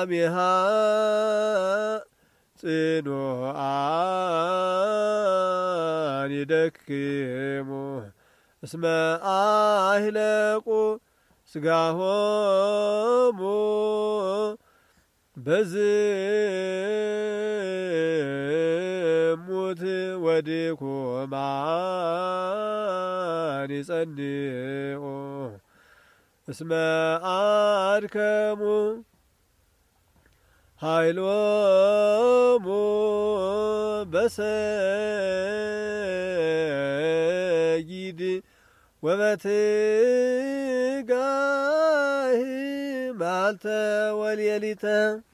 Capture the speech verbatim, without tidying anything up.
አሜሃ ጽኑዓን ይደክሙ እስመ አህለቁ ስጋሆሙ በዝሙት ወድኩማን ይጸንዑ እስመ አድከሙ ኃይሎሙ በሰጊድ ወበትጋህ ማልተ ወሌሊተ